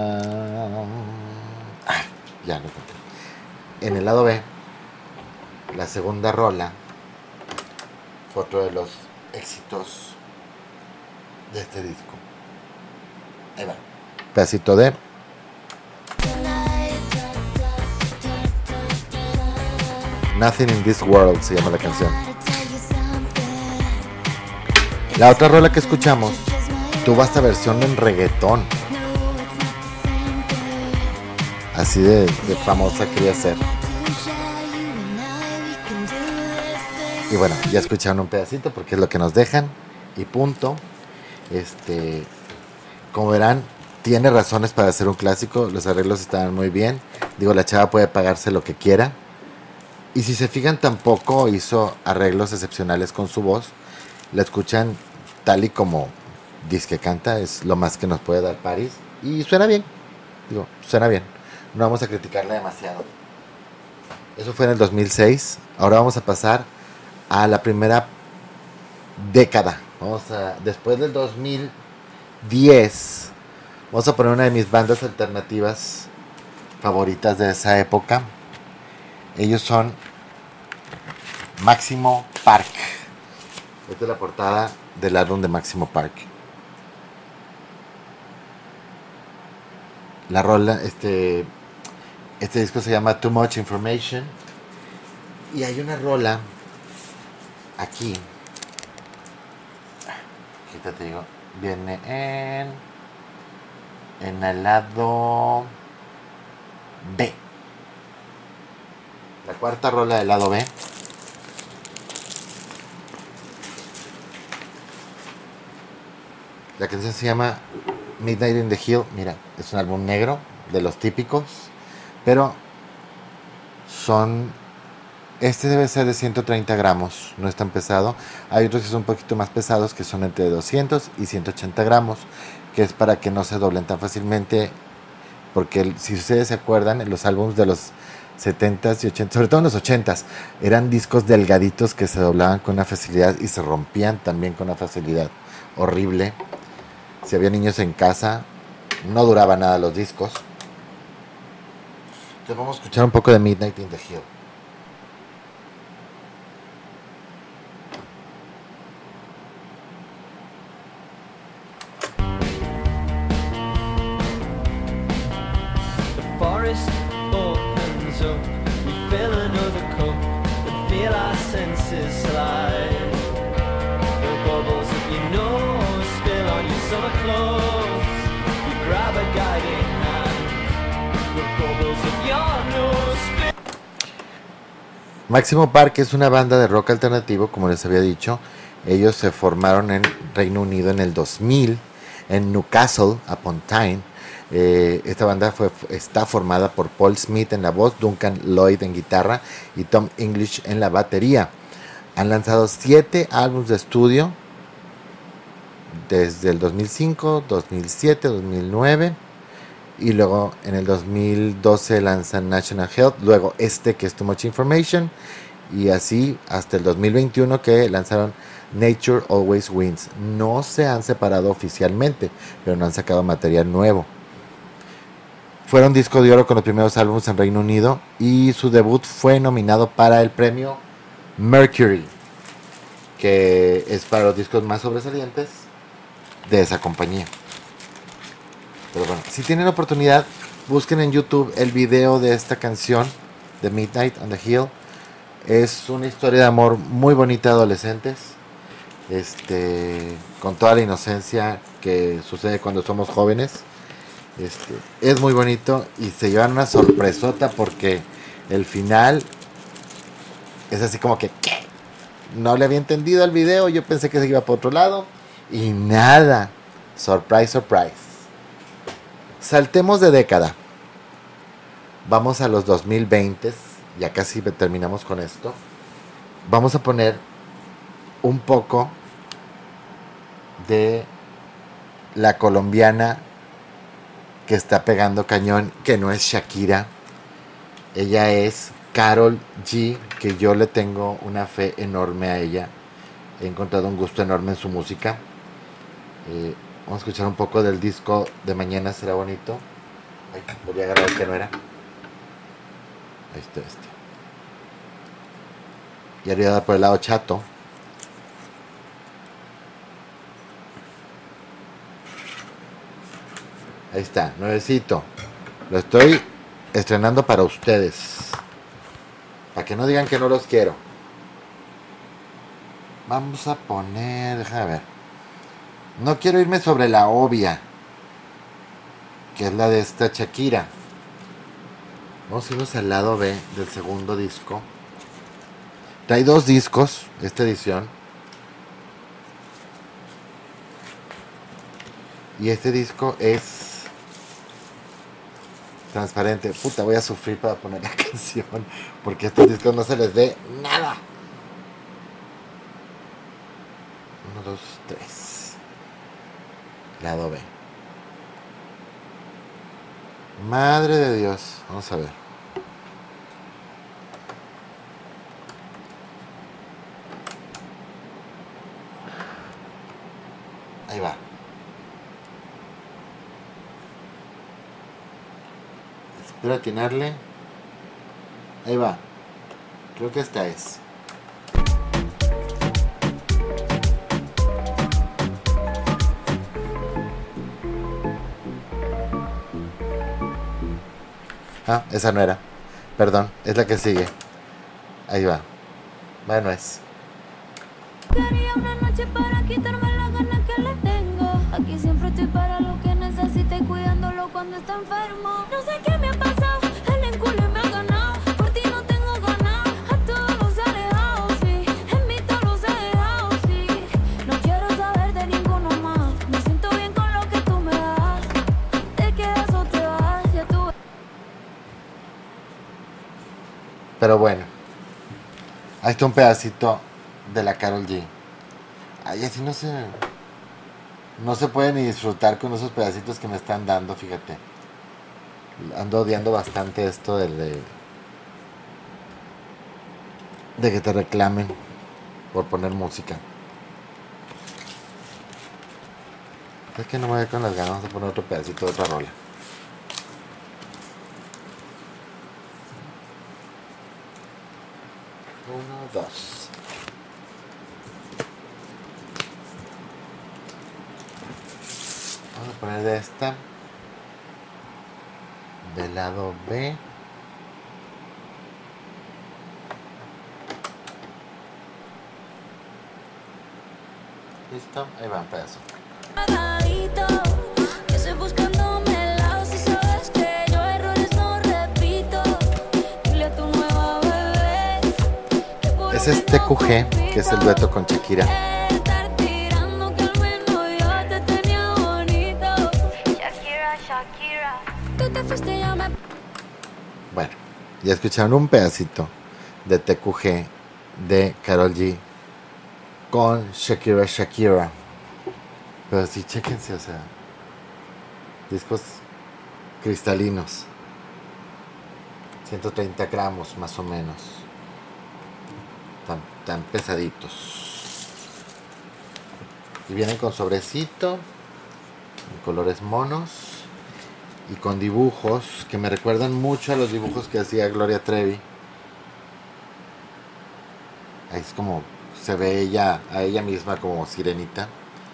Ya lo encontré. En el lado B, la segunda rola fue otro de los éxitos de este disco. Ahí va. Pedacito de Nothing in This World se llama la canción. La otra rola que escuchamos tuvo esta versión en reggaetón. Así de famosa quería ser. Y bueno, ya escucharon un pedacito porque es lo que nos dejan. Y punto. Como verán, tiene razones para ser un clásico. Los arreglos estaban muy bien. Digo, la chava puede pagarse lo que quiera. Y si se fijan, tampoco hizo arreglos excepcionales con su voz. La escuchan tal y como dice que canta. Es lo más que nos puede dar Paris. Y suena bien. Digo, suena bien. No vamos a criticarla demasiado. Eso fue en el 2006. Ahora vamos a pasar a la primera década. Después del 2010, vamos a poner una de mis bandas alternativas favoritas de esa época. Ellos son Máximo Park. Esta es la portada del álbum de Máximo Park. La rola, este disco se llama Too Much Information. Y hay una rola aquí. Ahorita te digo. Viene en el lado B. La cuarta rola del lado B. La canción se llama Midnight in the Hill. Mira, es un álbum negro de los típicos, pero este debe ser de 130 gramos, no es tan pesado. Hay otros que son un poquito más pesados, que son entre 200 y 180 gramos, que es para que no se doblen tan fácilmente, porque si ustedes se acuerdan, en los álbumes de los 70s y 80s, sobre todo en los 80s, eran discos delgaditos que se doblaban con una facilidad y se rompían también con una facilidad horrible. Si había niños en casa, no duraba nada los discos. Entonces vamos a escuchar un poco de Midnight in the Hill. The forest opens up, we fill another cup and feel our senses slide. The bubbles of your nose spill on your summer clothes. You grab a guiding hand. The bubbles of your nose spill. Máximo Park es una banda de rock alternativo, como les había dicho. Ellos se formaron en Reino Unido en el 2000, en Newcastle upon Tyne. Esta banda está formada por Paul Smith en la voz, Duncan Lloyd en guitarra y Tom English en la batería. Han lanzado 7 álbumes de estudio desde el 2005, 2007, 2009 y luego en el 2012 lanzan National Health, luego que es Too Much Information, y así hasta el 2021 que lanzaron Nature Always Wins. No se han separado oficialmente, pero no han sacado material nuevo. Fueron disco de oro con los primeros álbumes en Reino Unido y su debut fue nominado para el premio Mercury, que es para los discos más sobresalientes de esa compañía. Pero bueno, si tienen oportunidad, busquen en YouTube el video de esta canción de Midnight on the Hill. Es una historia de amor muy bonita de adolescentes, con toda la inocencia que sucede cuando somos jóvenes. Es muy bonito y se llevan una sorpresota porque el final es así como que ¿qué? No le había entendido el video, yo pensé que se iba por otro lado y nada. Surprise, surprise. Saltemos de década. Vamos a los 2020, ya casi terminamos con esto. Vamos a poner un poco de la colombiana que está pegando cañón, que no es Shakira. Ella es Karol G, que yo le tengo una fe enorme a ella. He encontrado un gusto enorme en su música. Vamos a escuchar un poco del disco de Mañana Será Bonito. Ay, voy a agarrar el que no era. Ahí está Y arriba por el lado chato. Ahí está, nuevecito. Lo estoy estrenando para ustedes. Para que no digan que no los quiero. Vamos a poner... Déjame ver. No quiero irme sobre la obvia, que es la de esta Shakira. Vamos a irnos al lado B del segundo disco. Trae 2 discos esta edición. Y este disco es transparente. Puta, voy a sufrir para poner la canción, porque a estos discos no se les ve nada. 1, 2, 3. Lado B. Madre de Dios. Vamos a ver. Ahí va. Espero atinarle. Ahí va. Creo que esta es. Ah, esa no era. Perdón, es la que sigue. Ahí va. Bueno, es. Quería una noche para quitarme las ganas que le tengo. Aquí siempre estoy para lo que necesite y cuidándolo cuando está enfermo. No sé qué me ha pasado, el enculo me ha ganado. Por ti no tengo ganas, a todos los he dejado, sí. En mí todos los he dejado, sí. No quiero saber de ninguno más. Me siento bien con lo que tú me das. Te quedas o te vas, ya tú. Pero bueno. Ahí está un pedacito de la Karol G. Ay, así no se puede ni disfrutar con esos pedacitos que me están dando, fíjate. Ando odiando bastante esto de que te reclamen por poner música. Es que no me voy con las ganas de poner otro pedacito de otra rola. Uno, dos. Vamos a poner de esta. Del lado B. Listo, ahí va un pedazo. Agadito, que estoy buscándome el lado. Si sabes que yo errores no repito. Dile a tu nueva bebé que por Ese es lo menos TQG, que es el dueto con Shakira. estar tirando que al menos yo te tenía bonito. Shakira, Shakira. Tú te fuiste, ya me. Bueno, ya escucharon un pedacito de TQG de Karol G con Shakira Shakira. Pero sí, chéquense, o sea, discos cristalinos, 130 gramos más o menos, tan pesaditos. Y vienen con sobrecito, en colores monos y con dibujos que me recuerdan mucho a los dibujos que hacía Gloria Trevi. Ahí es como se ve a ella misma como sirenita,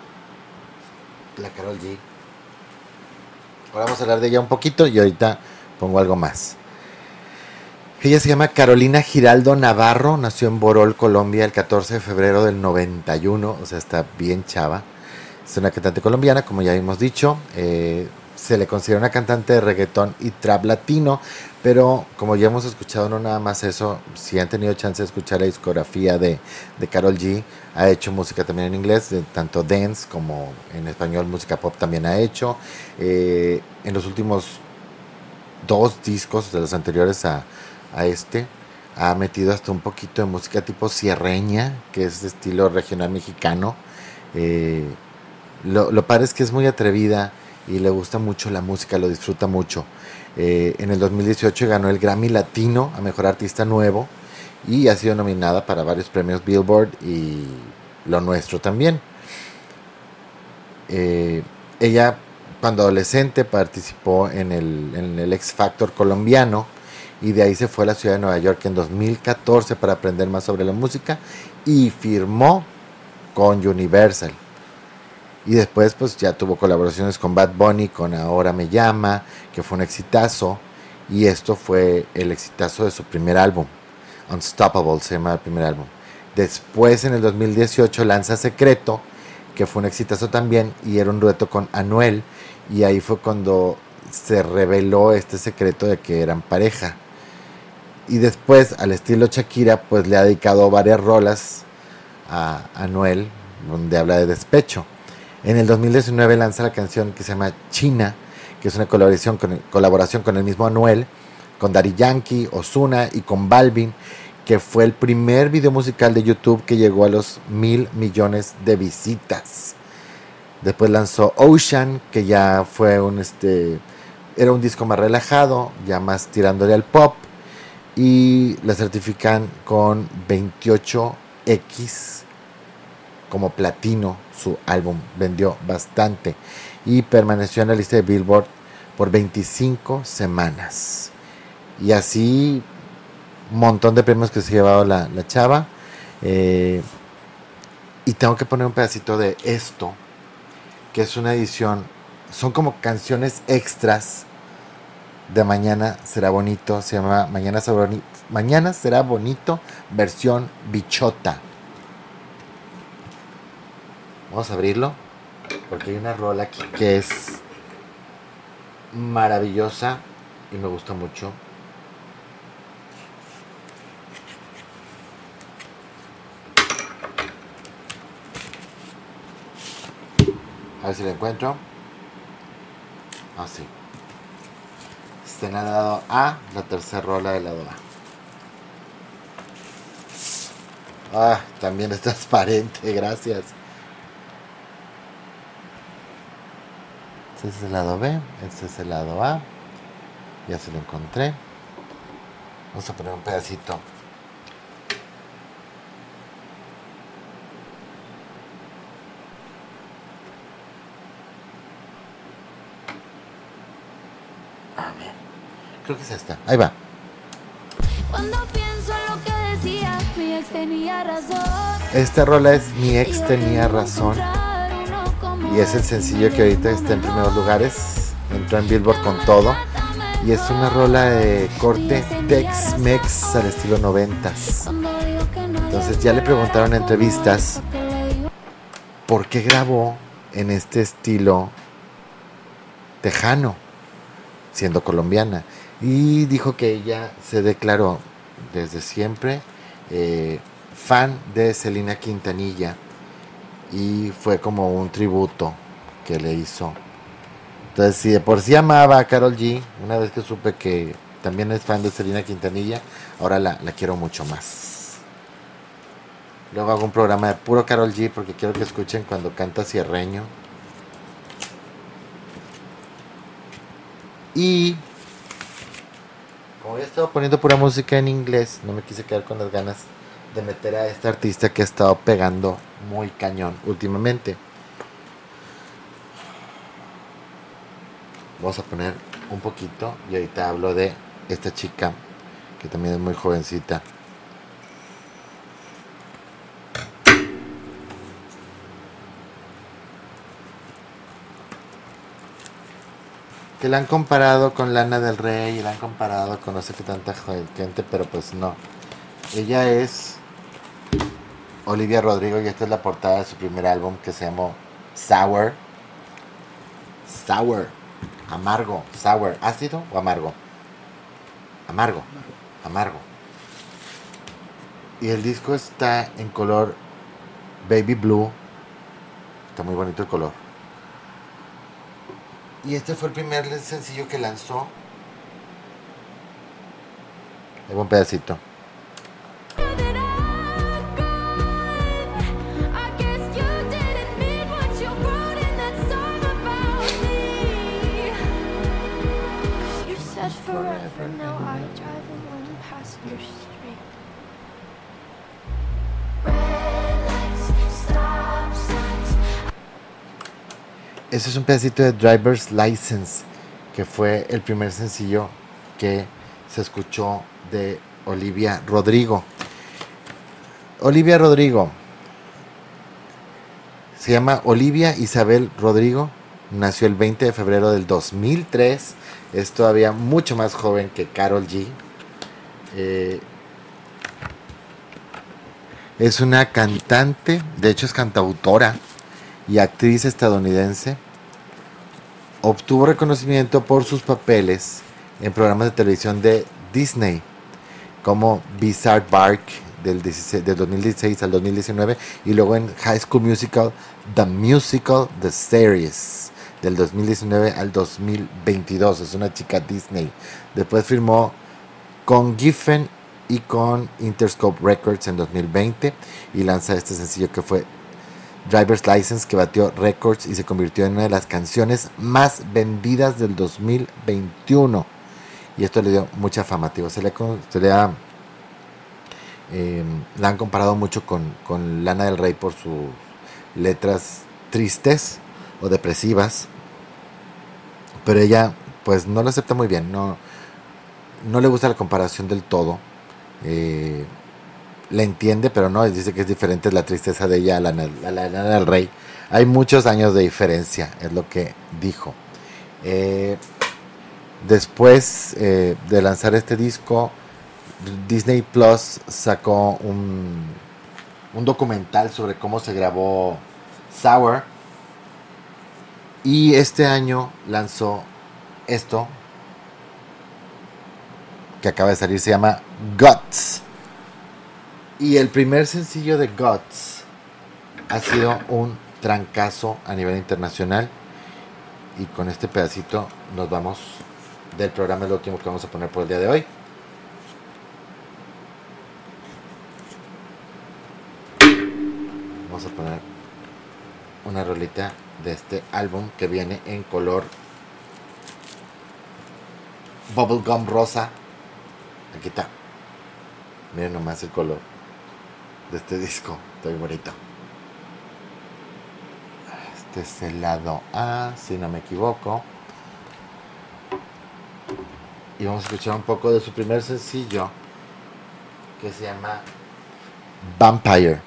la Karol G. Ahora vamos a hablar de ella un poquito y ahorita pongo algo más. Ella se llama Carolina Giraldo Navarro, nació en Borol, Colombia, el 14 de febrero del 91, o sea, está bien chava. Es una cantante colombiana, como ya hemos dicho. Se le considera una cantante de reggaetón y trap latino, pero como ya hemos escuchado, no nada más eso. Si han tenido chance de escuchar la discografía de Karol G, ha hecho música también en inglés, tanto dance como en español, música pop también ha hecho. En los últimos 2 discos de los anteriores a este, ha metido hasta un poquito de música tipo sierreña, que es de estilo regional mexicano. Lo padre es que es muy atrevida y le gusta mucho la música, lo disfruta mucho. En el 2018 ganó el Grammy Latino a Mejor Artista Nuevo y ha sido nominada para varios premios Billboard y Lo Nuestro también. Ella, cuando adolescente, participó en el X Factor colombiano y de ahí se fue a la ciudad de Nueva York en 2014 para aprender más sobre la música y firmó con Universal. Y después pues ya tuvo colaboraciones con Bad Bunny, con Ahora Me Llama, que fue un exitazo. Y esto fue el exitazo de su primer álbum. Unstoppable se llama el primer álbum. Después en el 2018 lanza Secreto, que fue un exitazo también. Y era un dueto con Anuel. Y ahí fue cuando se reveló este secreto de que eran pareja. Y después, al estilo Shakira, pues le ha dedicado varias rolas a Anuel, donde habla de despecho. En el 2019 lanza la canción que se llama China, que es una colaboración con el mismo Anuel, con Daddy Yankee, Ozuna y con Balvin, que fue el primer video musical de YouTube que llegó a los 1,000 millones de visitas. Después lanzó Ocean, que ya fue era un disco más relajado, ya más tirándole al pop, y la certifican con 28X como platino. Su álbum vendió bastante y permaneció en la lista de Billboard por 25 semanas. Y así un montón de premios que se ha llevado la chava. Y tengo que poner un pedacito de esto, que es una edición, son como canciones extras de Mañana Será Bonito. Se llama Mañana Será Bonito versión bichota. Vamos a abrirlo porque hay una rola aquí que es maravillosa y me gusta mucho. A ver si la encuentro. Así. Está en el lado A, la tercera rola del lado A. También es transparente, gracias. Este es el lado B, este es el lado A. Ya se lo encontré. Vamos a poner un pedacito. A ver, creo que es esta. Ahí va. Cuando pienso en lo que decía, mi ex tenía razón. Esta rola es Mi ex tenía razón. Y es el sencillo que ahorita está en primeros lugares. Entró en Billboard con todo. Y es una rola de corte Tex-Mex al estilo 90s. Entonces ya le preguntaron en entrevistas por qué grabó en este estilo tejano, siendo colombiana. Y dijo que ella se declaró desde siempre fan de Selena Quintanilla. Y fue como un tributo que le hizo. Entonces, si de por sí amaba a Karol G, una vez que supe que también es fan de Selena Quintanilla, ahora la quiero mucho más. Luego hago un programa de puro Karol G porque quiero que escuchen cuando canta Cierreño. Y como he estado poniendo pura música en inglés, no me quise quedar con las ganas de meter a este artista que ha estado pegando muy cañón últimamente. Vamos a poner un poquito y ahorita hablo de esta chica que también es muy jovencita. Que la han comparado con Lana del Rey y la han comparado con no sé qué tanta gente, pero pues no. Ella es Olivia Rodrigo y esta es la portada de su primer álbum que se llamó Sour. Sour. Amargo. Sour. ¿Ácido o amargo? Amargo. Amargo. Y el disco está en color baby blue. Está muy bonito el color. Y este fue el primer sencillo que lanzó. Hay un pedacito. Forever now I drive alone past your street. Red lights, stop signs. Ese es un pedacito de Driver's License, que fue el primer sencillo que se escuchó de Olivia Rodrigo. Olivia Rodrigo se llama Olivia Isabel Rodrigo. Nació el 20 de febrero del 2003. Es todavía mucho más joven que Karol G. Es una cantante, de hecho es cantautora y actriz estadounidense. Obtuvo reconocimiento por sus papeles en programas de televisión de Disney, como Bizarre Bark del 2016 al 2019, y luego en High School Musical, The Musical, The Series, del 2019 al 2022. Es una chica Disney. Después firmó con Giffen y con Interscope Records en 2020 y lanza este sencillo que fue Driver's License, que batió récords y se convirtió en una de las canciones más vendidas del 2021. Y esto le dio mucha fama, tío. La han comparado mucho con Lana del Rey por sus letras tristes o depresivas, pero ella pues no lo acepta muy bien, no le gusta la comparación del todo. La entiende, pero no, dice que es diferente la tristeza de ella a la Lana del Rey. Hay muchos años de diferencia, es lo que dijo. Después de lanzar este disco, Disney Plus sacó un documental sobre cómo se grabó Sour. Y este año lanzó esto que acaba de salir, se llama Guts. Y el primer sencillo de Guts ha sido un trancazo a nivel internacional. Y con este pedacito nos vamos del programa, el último que vamos a poner por el día de hoy. Vamos a poner una rolita de este álbum que viene en color bubblegum rosa. Aquí está. Miren nomás el color de este disco. Está muy bonito. Este es el lado A, si no me equivoco. Y vamos a escuchar un poco de su primer sencillo, que se llama Vampire.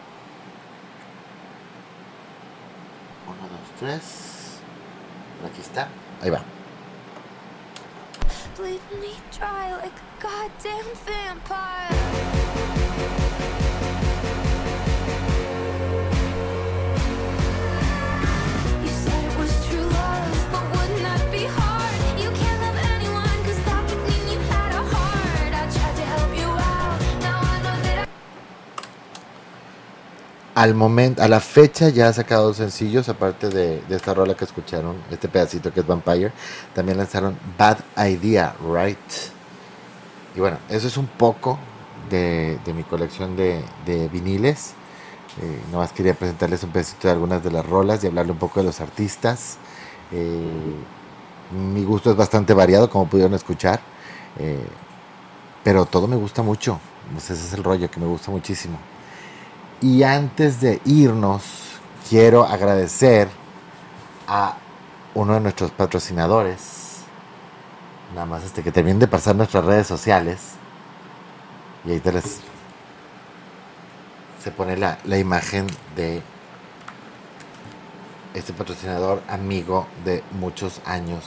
1, 2, 3. Aquí está. Ahí va. Bleed me dry like a goddamn vampire. You said it was true love, but wouldn't that be hard? You can't love anyone, 'cause that would mean you had a heart. I tried to help you out, now I know that A la fecha ya ha sacado 2 sencillos, aparte de esta rola que escucharon, este pedacito que es Vampire. También lanzaron Bad Idea, Right. Y bueno, eso es un poco de mi colección de viniles. Nomás quería presentarles un pedacito de algunas de las rolas y hablarle un poco de los artistas. Mi gusto es bastante variado, como pudieron escuchar, pero todo me gusta mucho. Ese es el rollo, que me gusta muchísimo. Y antes de irnos, quiero agradecer a uno de nuestros patrocinadores. Nada más que terminen de pasar nuestras redes sociales. Y ahí se pone la imagen de este patrocinador amigo de muchos años.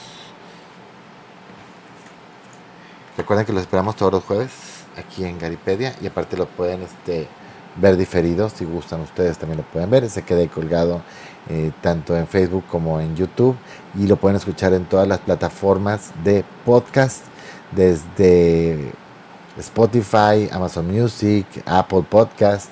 Recuerden que lo esperamos todos los jueves aquí en Garipedia. Y aparte lo pueden ver diferido, si gustan ustedes también lo pueden ver. Se queda ahí colgado tanto en Facebook como en YouTube, y lo pueden escuchar en todas las plataformas de podcast, desde Spotify, Amazon Music, Apple Podcast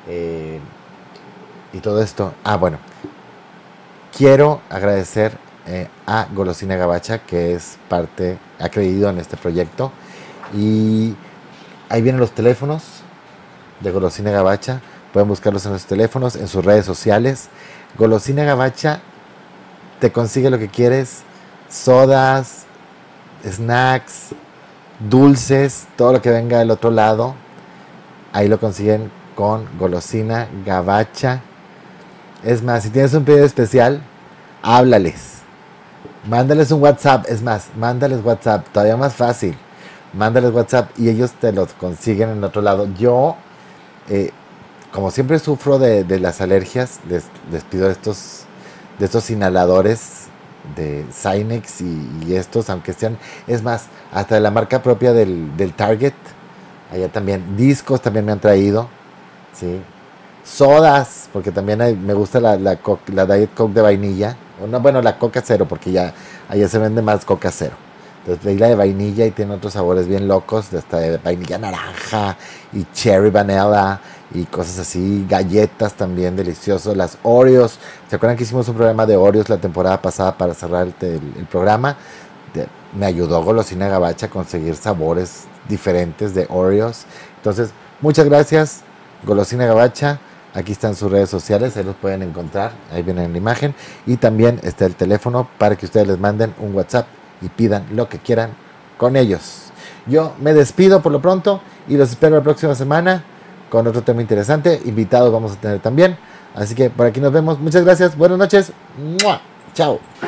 y todo esto. Bueno, quiero agradecer a Golosina Gabacha, que es ha creído en este proyecto, y ahí vienen los teléfonos de Golosina Gabacha. Pueden buscarlos en los teléfonos, en sus redes sociales. Golosina Gabacha te consigue lo que quieres: sodas, snacks, dulces, todo lo que venga del otro lado. Ahí lo consiguen con Golosina Gabacha. Es más, si tienes un pedido especial, háblales, mándales un WhatsApp. Es más, mándales WhatsApp, todavía más fácil. Mándales WhatsApp y ellos te los consiguen en el otro lado. Yo como siempre sufro de las alergias, les pido de estos inhaladores de Sinex y estos, aunque sean, es más, hasta de la marca propia del Target. Allá también, discos también me han traído, ¿sí? Sodas, porque también me gusta la Diet Coke de vainilla. La Coca Cero, porque allá se vende más Coca Cero. Entonces pedí la de vainilla y tiene otros sabores bien locos, hasta de vainilla naranja y cherry vanilla y cosas así, galletas también deliciosos, las Oreos. ¿Se acuerdan que hicimos un programa de Oreos la temporada pasada para cerrar el programa? Me ayudó Golosina Gabacha a conseguir sabores diferentes de Oreos. Entonces, muchas gracias, Golosina Gabacha. Aquí están sus redes sociales, ahí los pueden encontrar, ahí viene en la imagen. Y también está el teléfono para que ustedes les manden un WhatsApp y pidan lo que quieran con ellos. Yo me despido por lo pronto y los espero la próxima semana con otro tema interesante. Invitados vamos a tener también. Así que por aquí nos vemos. Muchas gracias, buenas noches. ¡Mua! Chao.